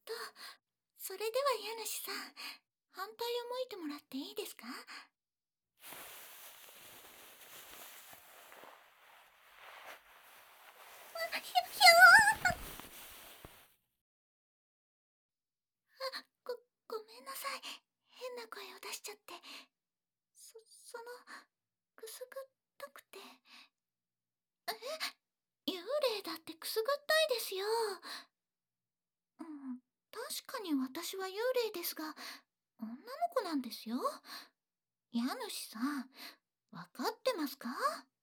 と、それでは家主さん、反対を向いてもらっていいですか？ご、ごめんなさい。変な声を出しちゃって。その、くすぐったくて。幽霊だってくすぐったいですよ。うん、確かに私は幽霊ですが、女の子なんですよ。家主さん、わかってますか？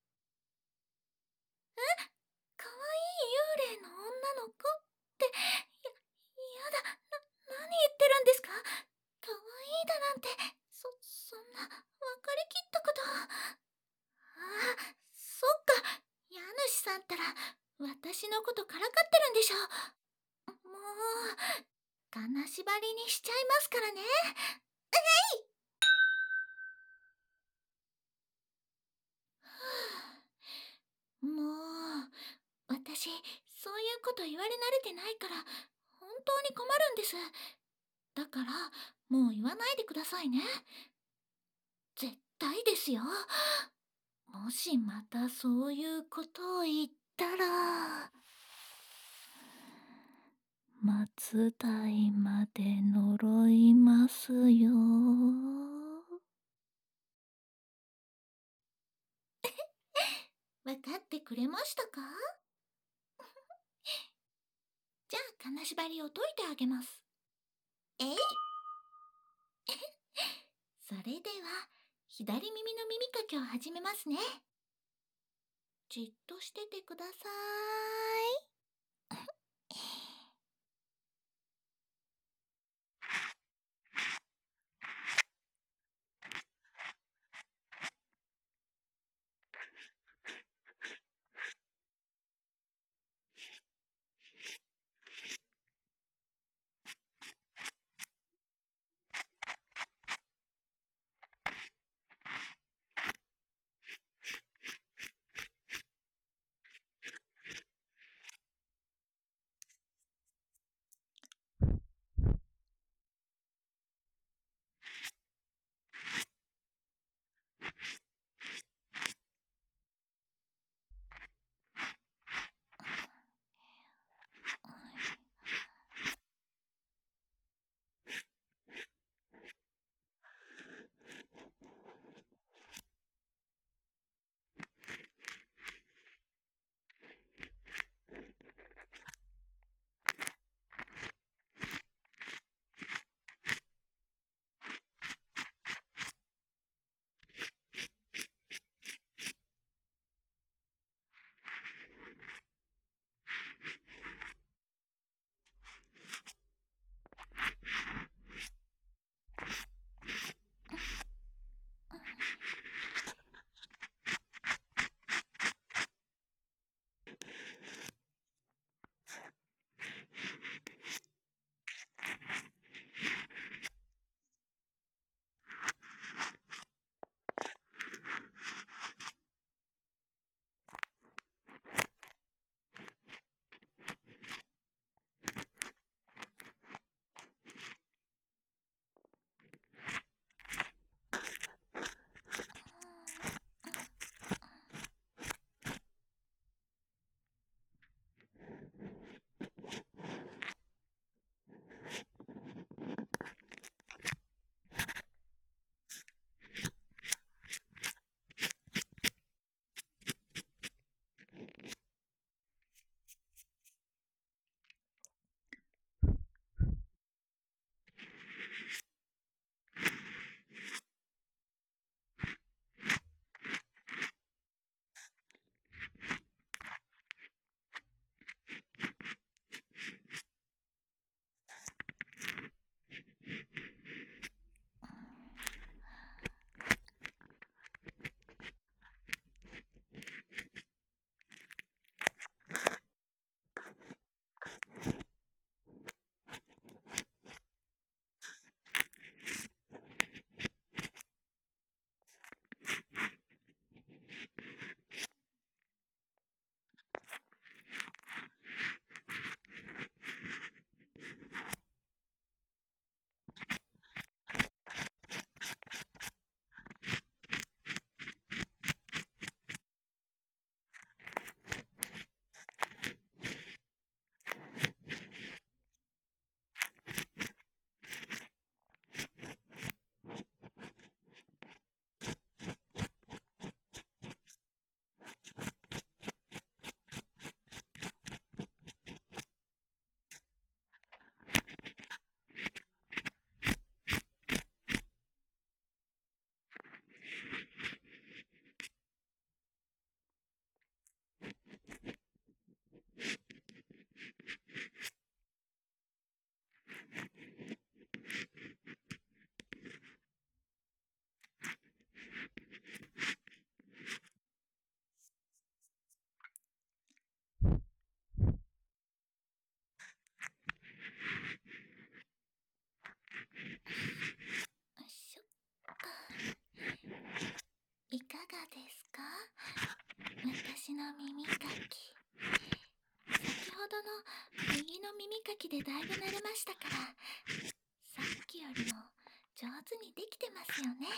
かわいい幽霊の女の子って、やだ、何言ってるんですか？かわいいだなんて、そんな、分かりきったこと。ああ、そっか、家主さんったら、私のことからかってるんでしょ。もう、金縛りにしちゃいますからね。もう、私、そういうこと言われ慣れてないから、本当に困るんです。だから、もう言わないでくださいね。絶対ですよ。もしまたそういうことを言ったら、松代まで呪いますよ。わかってくれましたか？じゃあ金縛りを解いてあげます。えい。それでは左耳の耳かきを始めますね。じっとしててください。 私の耳かき。先ほどの右の耳かきでだいぶ慣れましたから、さっきよりも上手にできてますよね。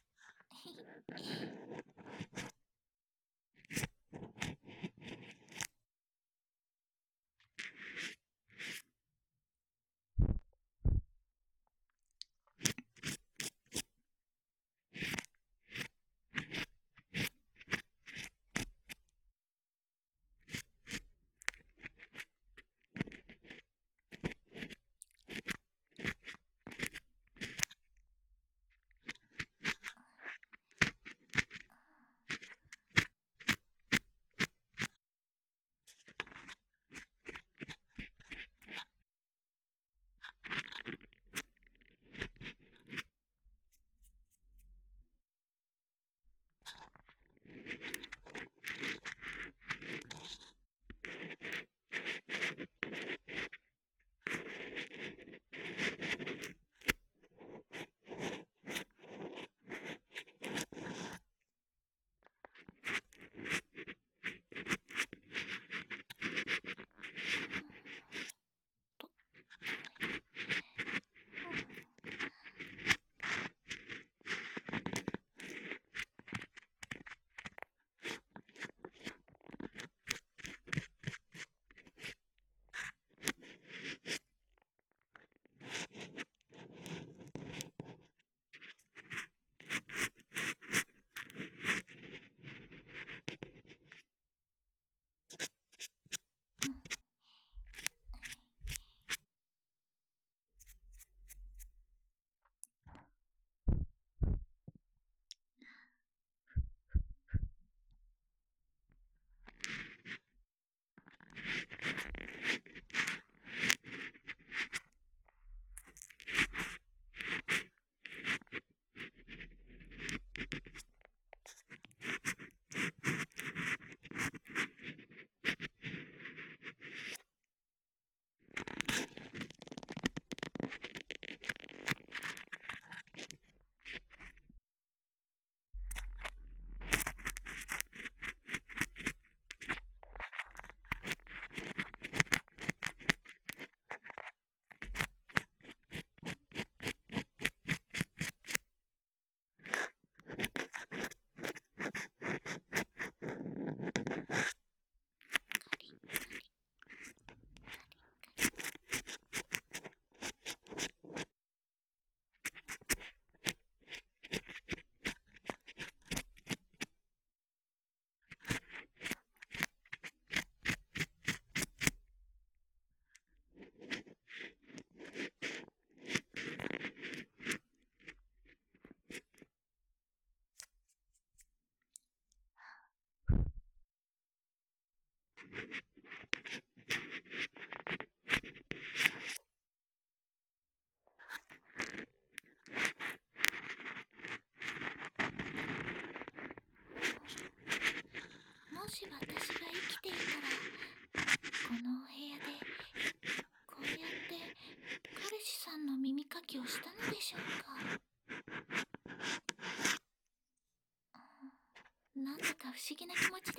もし私が生きていたら、このお部屋でこうやって彼氏さんの耳かきをしたのでしょうか。なんだか不思議な気持ちです。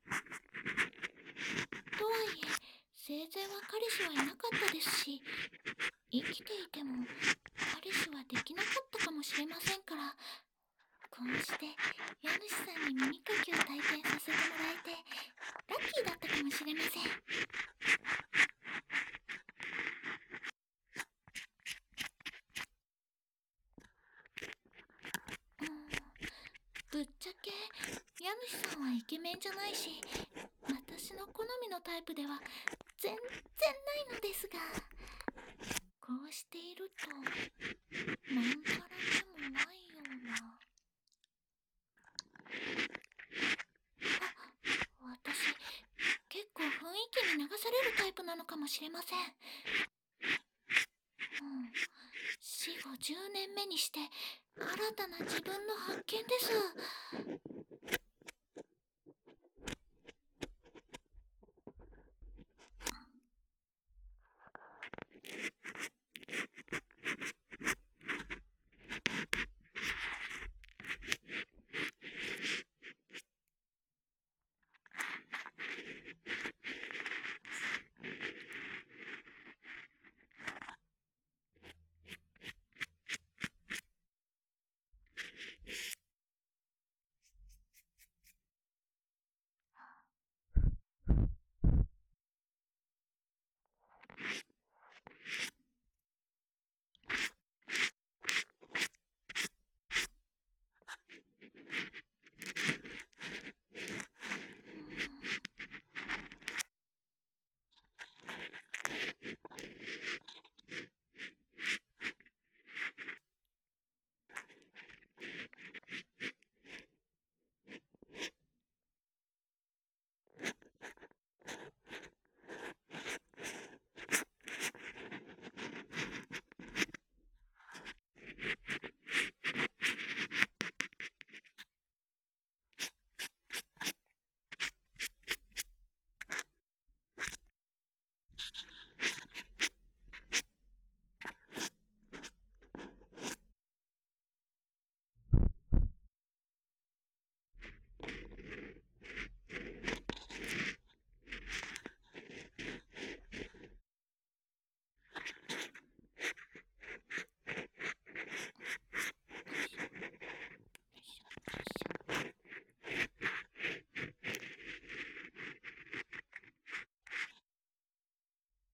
とはいえ、生前は彼氏はいなかったですし、生きていても彼氏はできなかったかもしれませんから、こうして家主さんに耳かきを体験させてもらえてラッキーだったかもしれません。ぶっちゃけ家主さんはイケメンじゃないし、私の好みのタイプでは全然ないのですが、こうしているとまんざらでもないような。私結構雰囲気に流されるタイプなのかもしれません。死後10年目にして新たな自分の発見です。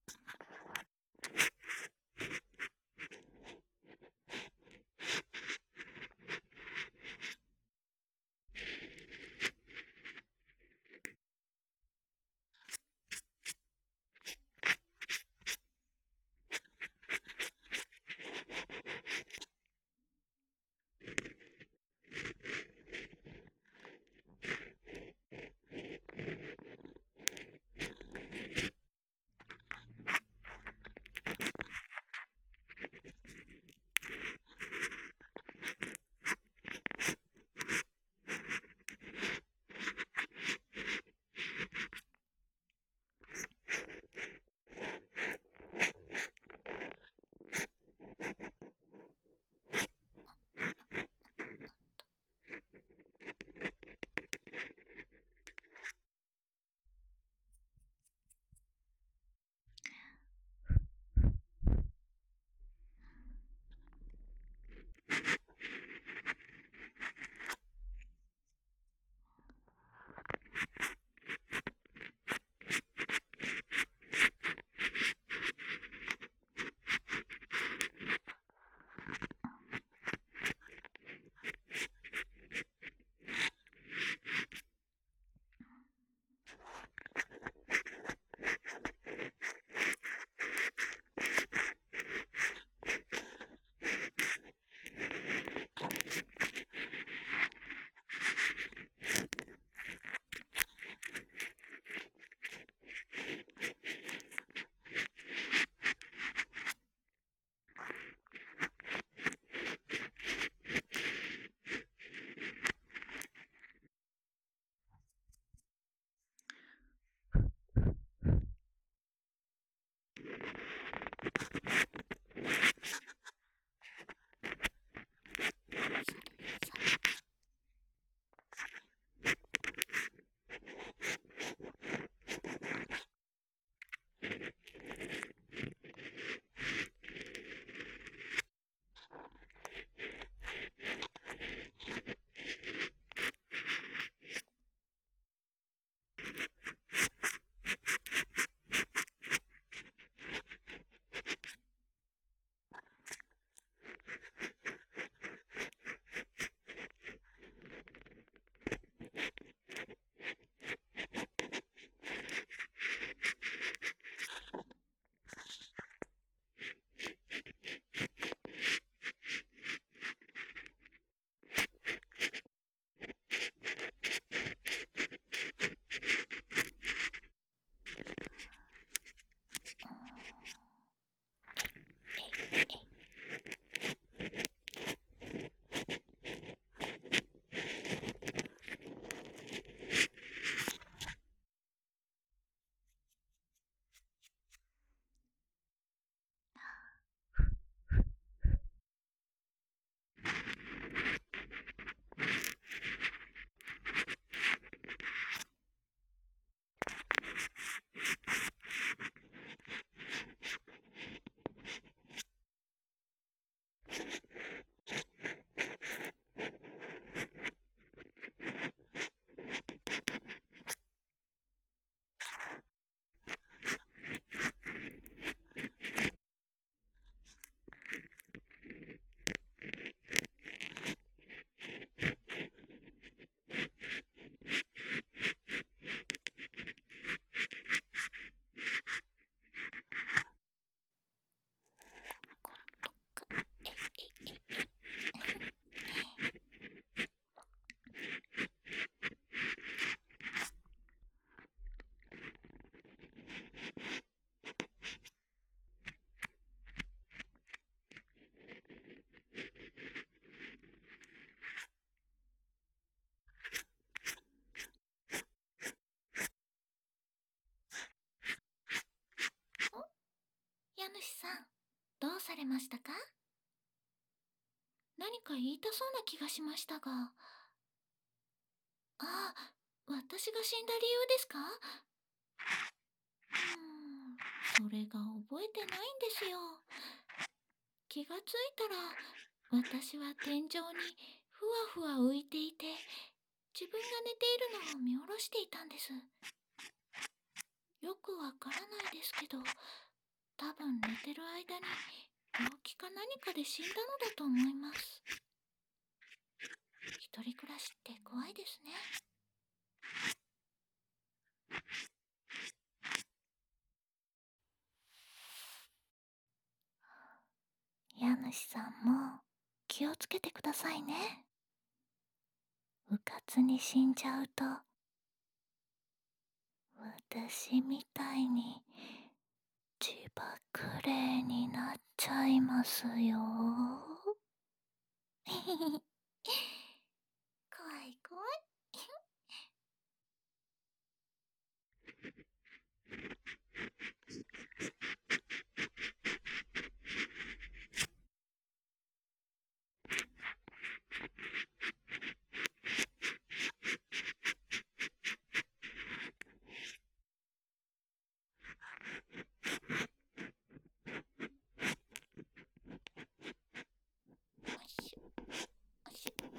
家主さん、どうされましたか？何か言いたそうな気がしましたが。ああ、私が死んだ理由ですか？それが覚えてないんですよ。気がついたら、私は天井にふわふわ浮いていて、自分が寝ているのを見下ろしていたんです。よくわからないですけど、 多分寝てる間に病気か何かで死んだのだと思います。一人暮らしって怖いですね。家主さんも気をつけてくださいね。うかつに死んじゃうと、私みたいに自爆霊になっちゃいますよ。怖い怖い。よいしょよいしょ。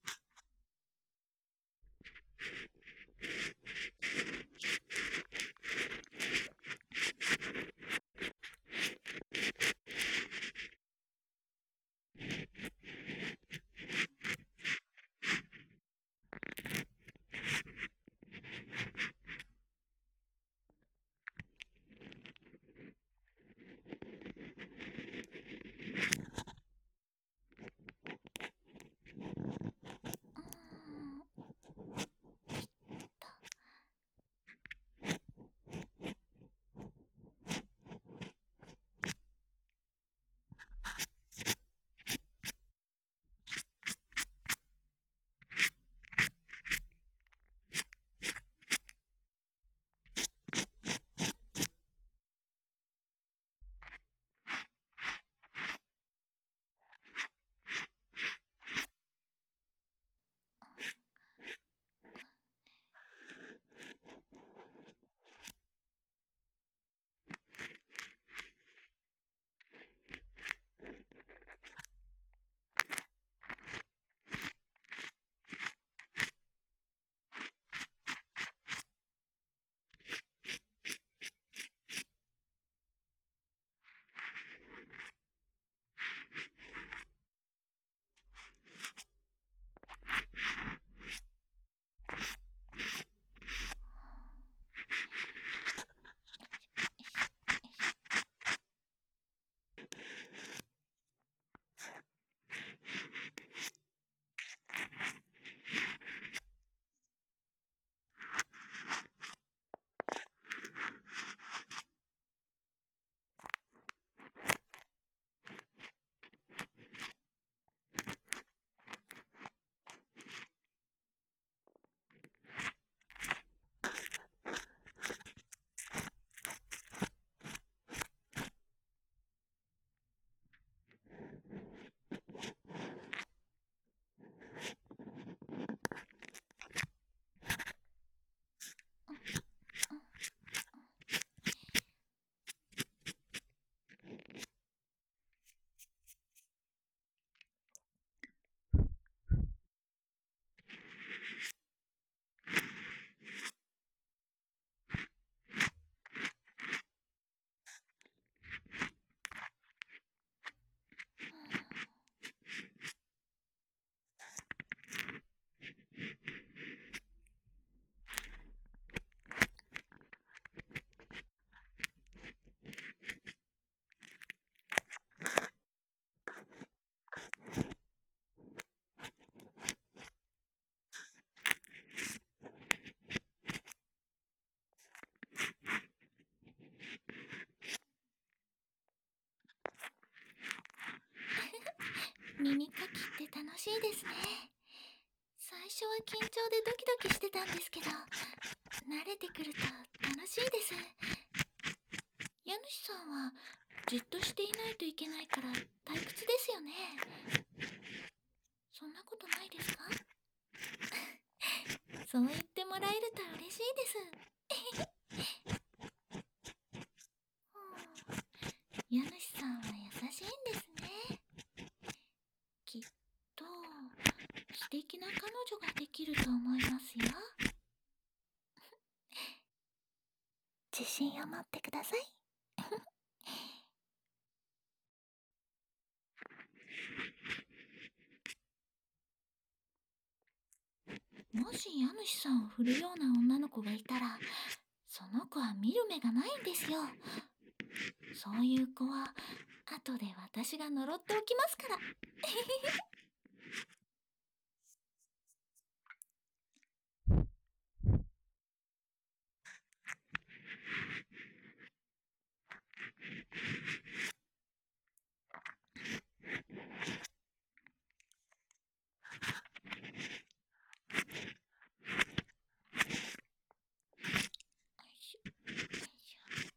耳かきって楽しいですね。最初は緊張でドキドキしてたんですけど、慣れてくると楽しいです。家主さんはじっとしていないといけないから退屈ですよね。そんなことないですか？そう言ってもらえると嬉しいです。家主さんは優しいんですね。きっと素敵な彼女ができると思いますよ。自信を持ってください。 し家主さんを振るような女の子がいたら、その子は見る目がないんですよ。そういう子は後で私が呪っておきますから。よいしょよいしょ。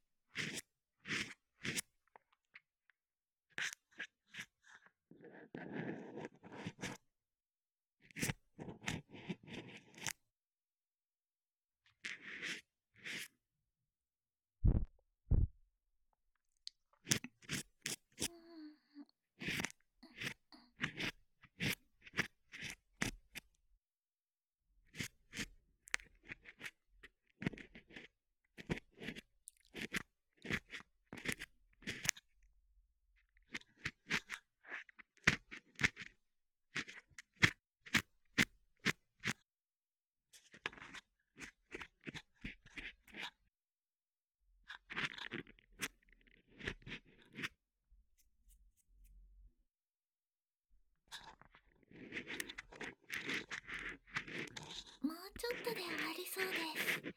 もうちょっとで終わりそうです。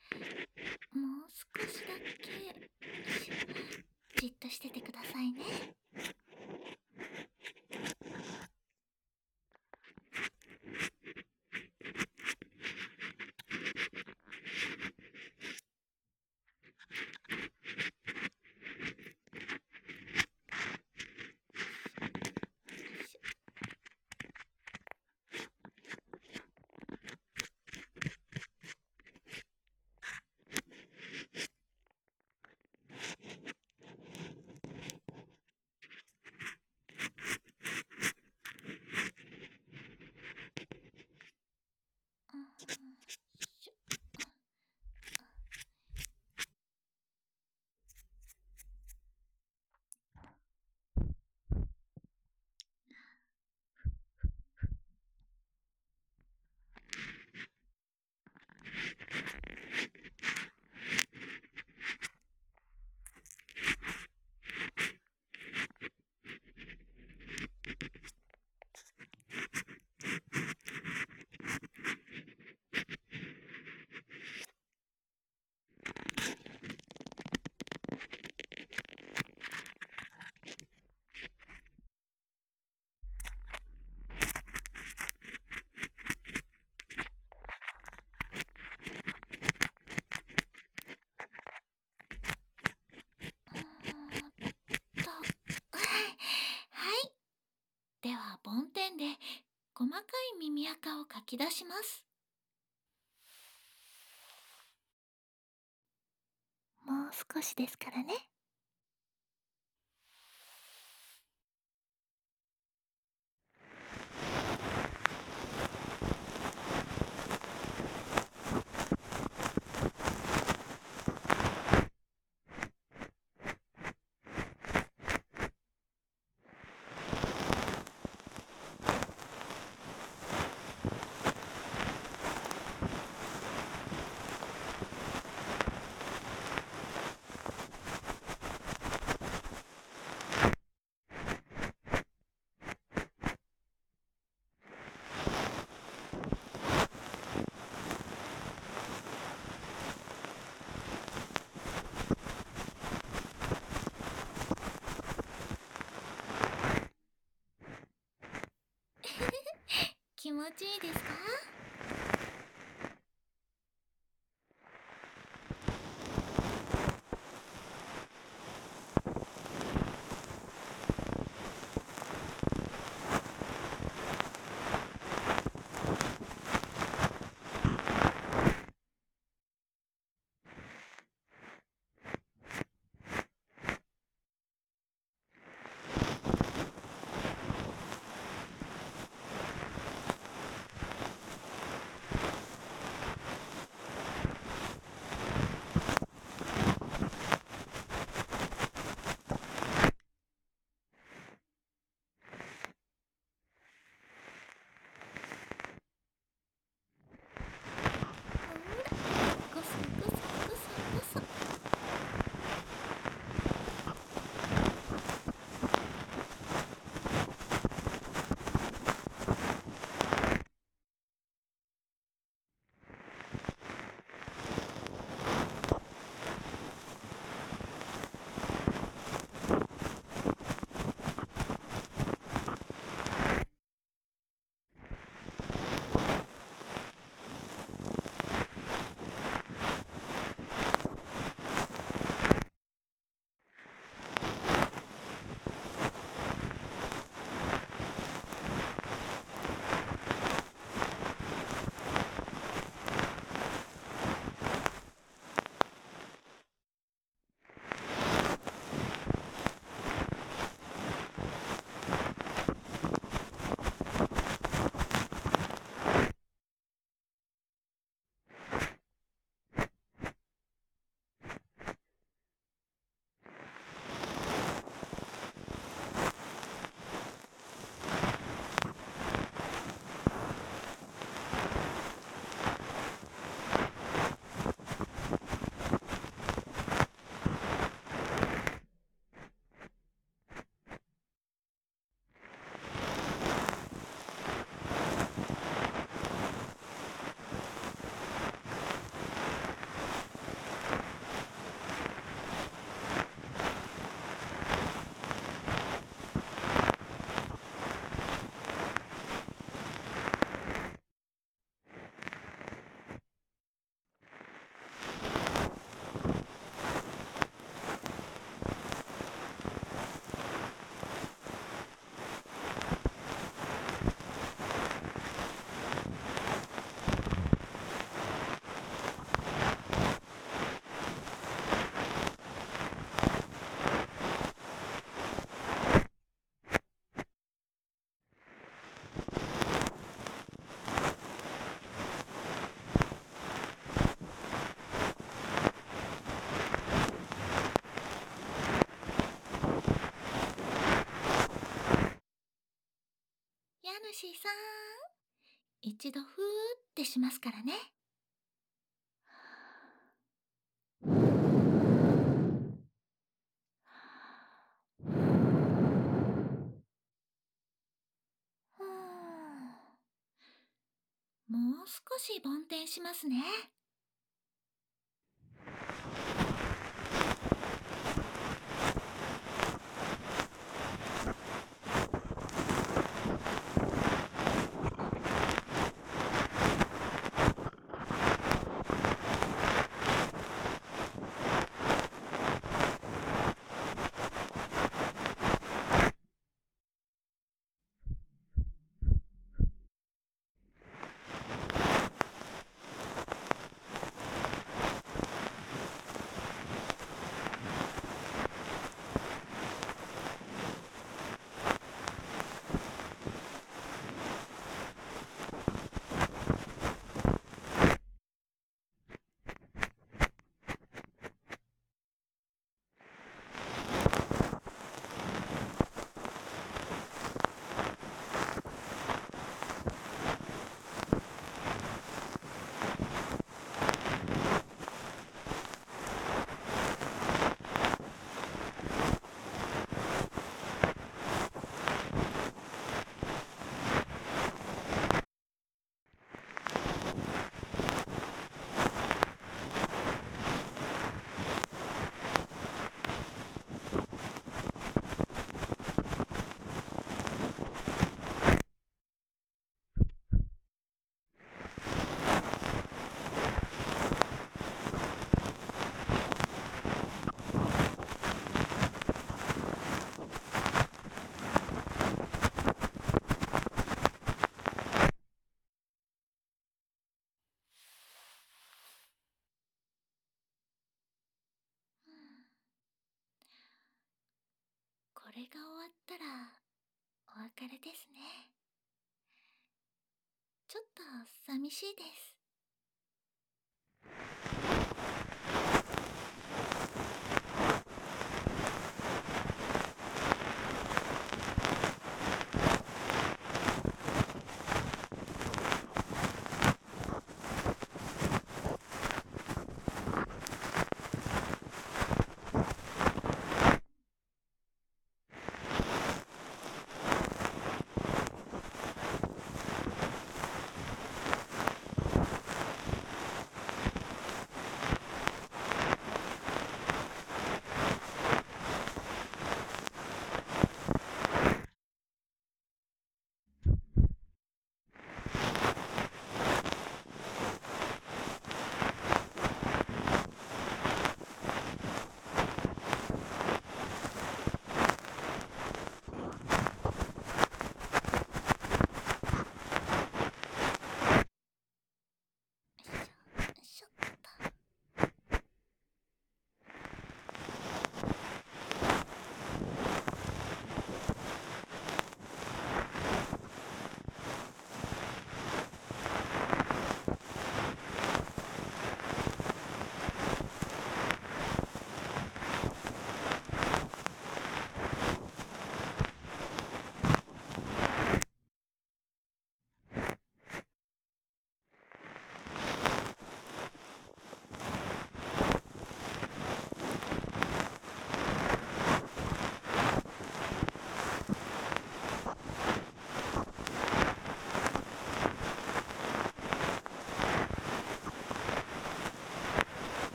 もう少しだけ。じっとしててくださいね。しょはい。では梵天で細かい耳垢をかき出します。もう少しですからね。気持ちいいですか？ しさん、一度ふーってしますからね。ふーん、もう少し梵天しますね。これが終わったらお別れですね。ちょっと寂しいです。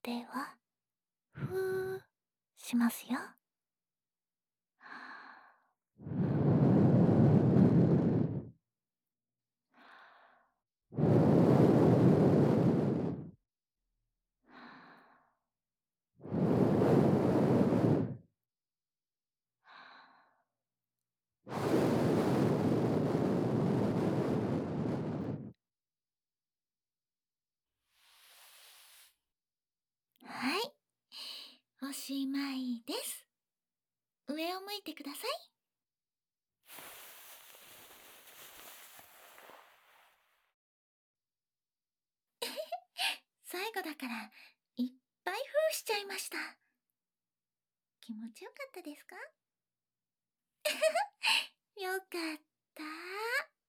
では、ふーしますよ。はい、おしまいです。上を向いてください。最後だからいっぱいふーしちゃいました。気持ちよかったですか？よかった。